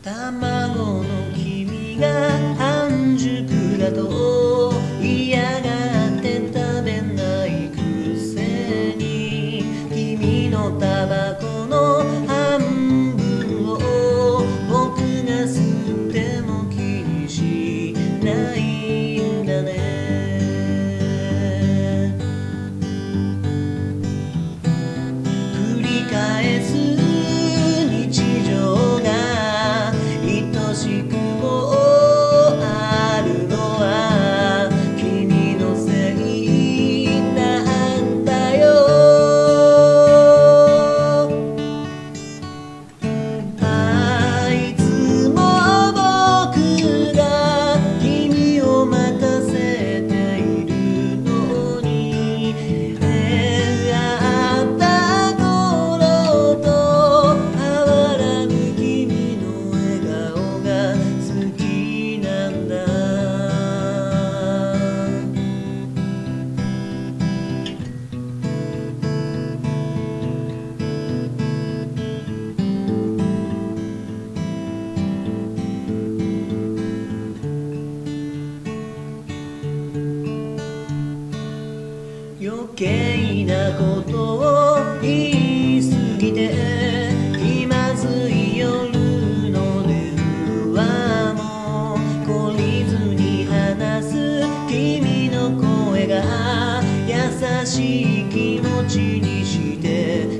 卵の黄身が半熟だと嫌がって食べないくせに、君のタバコの半分を僕が吸っても気にしないんだね。繰り返す日常が愛しくもあるのは君のせいなんだよ。いつも僕が君を待たせているのに、出会った頃と変わらぬ君の笑顔が好きなんだ。余計なことを言い過ぎて気まずい夜の電話も懲りずに話す君の声が優しい気持ちにして